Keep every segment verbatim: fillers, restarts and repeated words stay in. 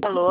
Alô?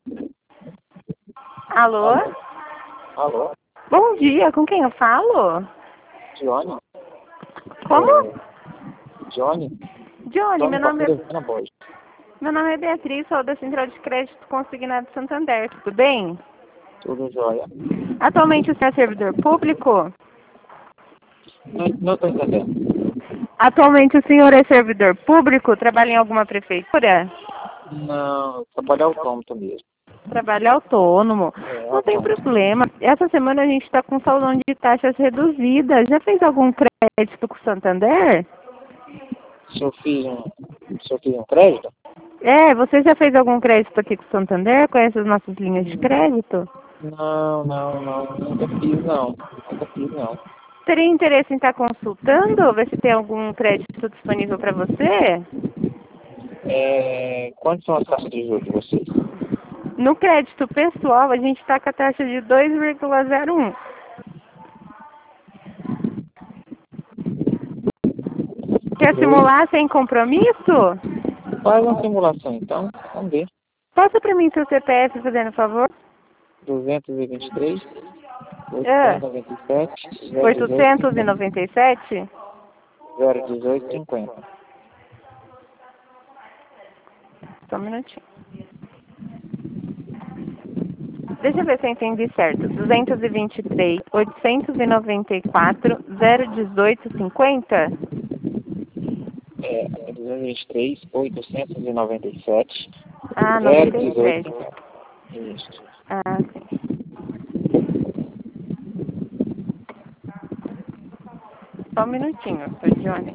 Alô? Alô? Bom dia, com quem eu falo? Johnny? Como? É, Johnny? Johnny, Johnny meu nome é... Patrulha Borges. Meu nome é Beatriz, sou da Central de Crédito Consignado Santander, tudo bem? Tudo jóia. Atualmente o senhor é servidor público? Não, não estou entendendo. Atualmente o senhor é servidor público? Trabalha em alguma prefeitura? Não, trabalho autônomo mesmo. Trabalho autônomo. É, Não tem autônomo. problema. Essa semana a gente está com salão de taxas reduzidas. Já fez algum crédito com o Santander? Se eu fiz um, se eu fiz um crédito? É, você já fez algum crédito aqui com o Santander? Conhece as nossas linhas de crédito? Não, não, não. Nunca fiz, não. Nunca fiz, não. Teria interesse em estar consultando? Ver se tem algum crédito disponível para você? É, quantas são as taxas de juros de vocês? No crédito pessoal, a gente está com a taxa de dois vírgula zero um. Quer Dois. simular sem compromisso? Faz uma simulação, então. Vamos ver. Passa para mim seu C P F, fazendo favor. duzentos e vinte e três, É. oitocentos e noventa e sete, zero dezoito, oitocentos e noventa e sete? zero dezoito, cinquenta. Só um minutinho. Deixa eu ver se eu entendi certo. duzentos e vinte e três, oitocentos e noventa e quatro, zero dezoito, cinquenta? É, duzentos e vinte e três, oitocentos e noventa e sete, Ah, zero noventa e dezoito, sete. cinquenta. Isso. Ah, sim. Só um minutinho, seu Johnny.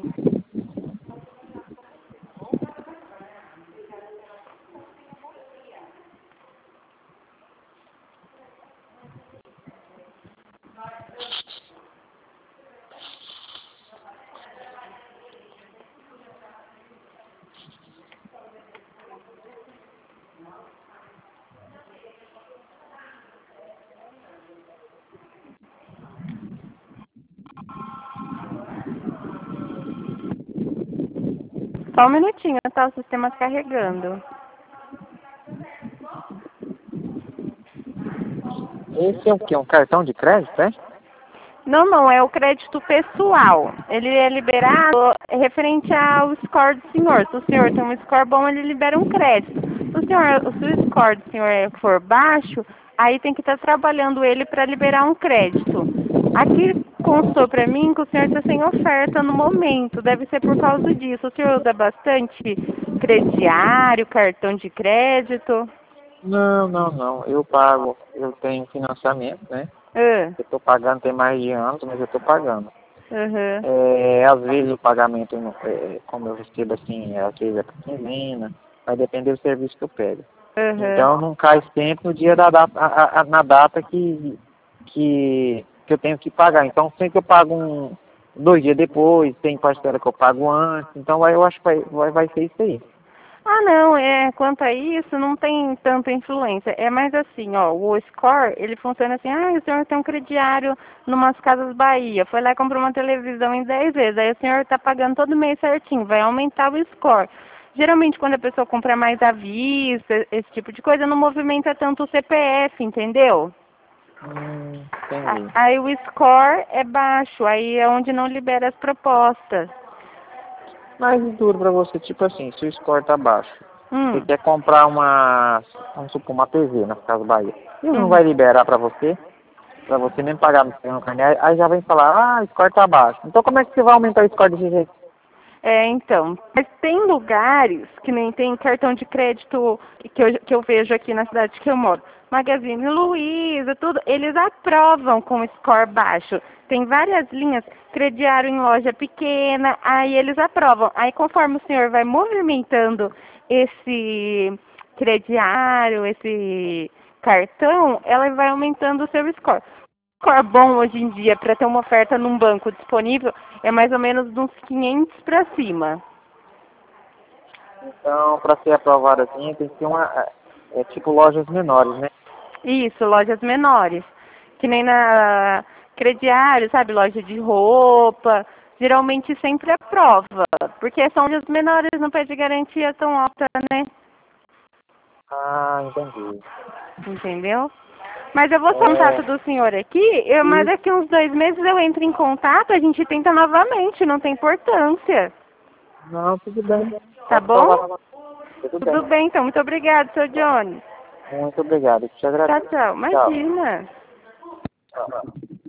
Só um minutinho, tá? O sistema carregando. Esse é o quê? Um cartão de crédito, é? Não, não, é o crédito pessoal. Ele é liberado referente ao score do senhor. Se o senhor tem um score bom, ele libera um crédito. Se o, senhor, se o score do senhor for baixo, aí tem que estar trabalhando ele para liberar um crédito. Aqui constou para mim que o senhor está sem oferta no momento. Deve ser por causa disso. O senhor usa bastante crediário, cartão de crédito? Não, não, não. Eu pago, eu tenho financiamento, né? Ah, Eu estou pagando tem mais de anos, mas eu estou pagando. uhum. É, às vezes o pagamento, não- é, como eu recebo assim, às vezes é por quinzena, vai depender do serviço que eu pego. Uhum. Então não cai sempre no dia da data, a- a- na data que, que, que eu tenho que pagar. Então sempre eu pago um, dois dias depois, tem parcela que eu pago antes, então vai, eu acho que vai, vai, vai ser isso aí. Ah, não, é, quanto a isso, não tem tanta influência. É mais assim, ó, o score, ele funciona assim, ah, o senhor tem um crediário numas Casas Bahia, foi lá e comprou uma televisão em dez vezes, aí o senhor está pagando todo mês certinho, vai aumentar o score. Geralmente, quando a pessoa compra mais à vista, esse tipo de coisa, não movimenta tanto o C P F, entendeu? Hum, A- entendi. Aí o score é baixo, aí é onde não libera as propostas. Mas duro pra você, tipo assim, se o score tá baixo, você Hum, quer comprar uma, vamos supor, uma T V na Casa Bahia, ele não vai uhum. liberar pra você, pra você nem pagar no seu carnê, aí já vem falar, ah, o score tá baixo. Então como é que você vai aumentar o score desse jeito? É, então, mas tem lugares que nem tem cartão de crédito que eu, que eu vejo aqui na cidade que eu moro. Magazine Luiza, tudo, eles aprovam com score baixo. Tem várias linhas, crediário em loja pequena, aí eles aprovam. Aí conforme o senhor vai movimentando esse crediário, esse cartão, ela vai aumentando o seu score. Score bom hoje em dia para ter uma oferta num banco disponível é mais ou menos de uns quinhentos para cima. Então, para ser aprovado assim, tem que ter uma, é tipo lojas menores, né? Isso, lojas menores. Que nem na crediário, sabe? Loja de roupa. Geralmente sempre aprova. Porque são lojas menores, não pede garantia tão alta, né? Ah, entendi. Entendeu? Mas eu vou contato É, do senhor aqui, eu, mas daqui uns dois meses eu entro em contato, a gente tenta novamente, não tem importância. não, tudo bem. Tá Pode bom? falar. Tudo Tudo bem. bem, então. Muito obrigado, seu Johnny. Muito obrigado. Te Tchau, agradeço. tchau. Tchau. Imagina. Tchau.